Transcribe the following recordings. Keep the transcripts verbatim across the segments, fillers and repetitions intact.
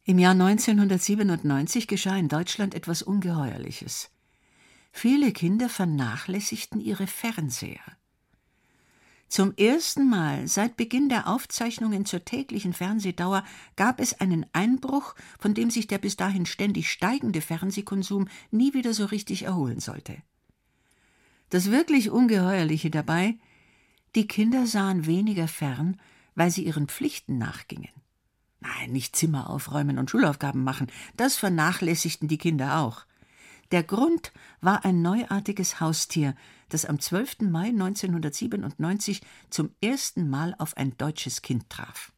Im Jahr neunzehnhundertsiebenundneunzig geschah in Deutschland etwas Ungeheuerliches. Viele Kinder vernachlässigten ihre Fernseher. Zum ersten Mal seit Beginn der Aufzeichnungen zur täglichen Fernsehdauer gab es einen Einbruch, von dem sich der bis dahin ständig steigende Fernsehkonsum nie wieder so richtig erholen sollte. Das wirklich Ungeheuerliche dabei: die Kinder sahen weniger fern, weil sie ihren Pflichten nachgingen. Nein, nicht Zimmer aufräumen und Schulaufgaben machen, das vernachlässigten die Kinder auch. Der Grund war ein neuartiges Haustier, das am zwölften Mai neunzehnhundertsiebenundneunzig zum ersten Mal auf ein deutsches Kind traf.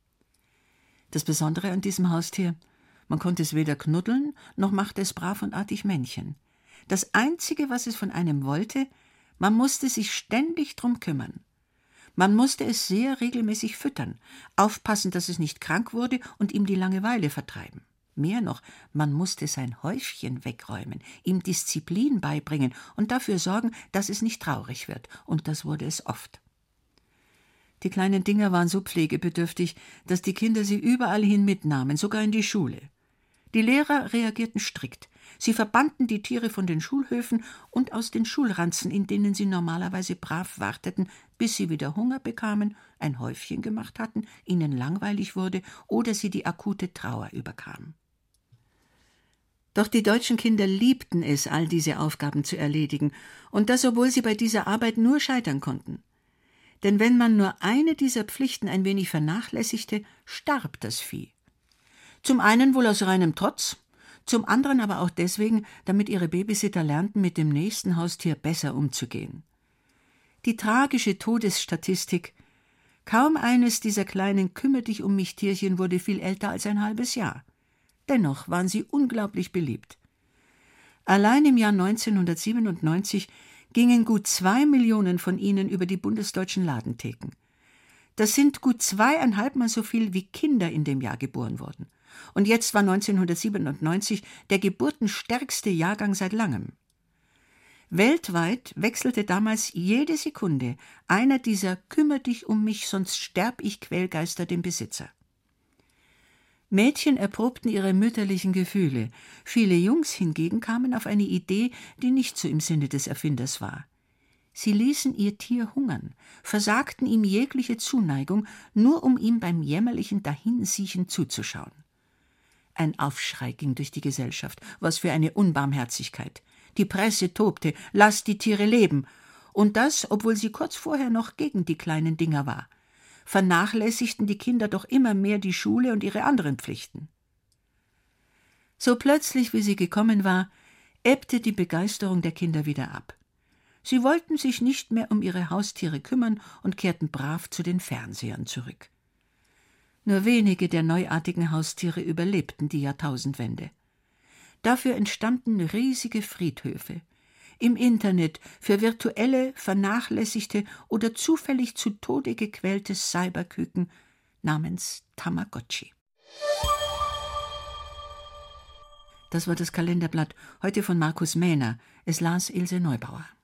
Das Besondere an diesem Haustier: man konnte es weder knuddeln, noch machte es brav und artig Männchen. Das Einzige, was es von einem wollte: man musste sich ständig drum kümmern. Man musste es sehr regelmäßig füttern, aufpassen, dass es nicht krank wurde und ihm die Langeweile vertreiben. Mehr noch, man musste sein Häufchen wegräumen, ihm Disziplin beibringen und dafür sorgen, dass es nicht traurig wird, und das wurde es oft. Die kleinen Dinger waren so pflegebedürftig, dass die Kinder sie überall hin mitnahmen, sogar in die Schule. Die Lehrer reagierten strikt. Sie verbannten die Tiere von den Schulhöfen und aus den Schulranzen, in denen sie normalerweise brav warteten, bis sie wieder Hunger bekamen, ein Häufchen gemacht hatten, ihnen langweilig wurde oder sie die akute Trauer überkam. Doch die deutschen Kinder liebten es, all diese Aufgaben zu erledigen, und das, obwohl sie bei dieser Arbeit nur scheitern konnten. Denn wenn man nur eine dieser Pflichten ein wenig vernachlässigte, starb das Vieh. Zum einen wohl aus reinem Trotz, zum anderen aber auch deswegen, damit ihre Babysitter lernten, mit dem nächsten Haustier besser umzugehen. Die tragische Todesstatistik: kaum eines dieser kleinen Kümmere-dich-um-mich-Tierchen wurde viel älter als ein halbes Jahr. Dennoch waren sie unglaublich beliebt. Allein im Jahr neunzehnhundertsiebenundneunzig gingen gut zwei Millionen von ihnen über die bundesdeutschen Ladentheken. Das sind gut zweieinhalbmal so viel, wie Kinder in dem Jahr geboren wurden. Und jetzt war neunzehnhundertsiebenundneunzig der geburtenstärkste Jahrgang seit langem. Weltweit wechselte damals jede Sekunde einer dieser Kümmer dich um mich, sonst sterb ich Quälgeister den Besitzer. Mädchen erprobten ihre mütterlichen Gefühle, viele Jungs hingegen kamen auf eine Idee, die nicht so im Sinne des Erfinders war. Sie ließen ihr Tier hungern, versagten ihm jegliche Zuneigung, nur um ihm beim jämmerlichen Dahinsiechen zuzuschauen. Ein Aufschrei ging durch die Gesellschaft. Was für eine Unbarmherzigkeit! Die Presse tobte, lasst die Tiere leben. Und das, obwohl sie kurz vorher noch gegen die kleinen Dinger war. Vernachlässigten die Kinder doch immer mehr die Schule und ihre anderen Pflichten. So plötzlich, wie sie gekommen war, ebbte die Begeisterung der Kinder wieder ab. Sie wollten sich nicht mehr um ihre Haustiere kümmern und kehrten brav zu den Fernsehern zurück. Nur wenige der neuartigen Haustiere überlebten die Jahrtausendwende. Dafür entstanden riesige Friedhöfe. Im Internet für virtuelle, vernachlässigte oder zufällig zu Tode gequälte Cyberküken namens Tamagotchi. Das war das Kalenderblatt, heute von Markus Mähner. Es las Ilse Neubauer.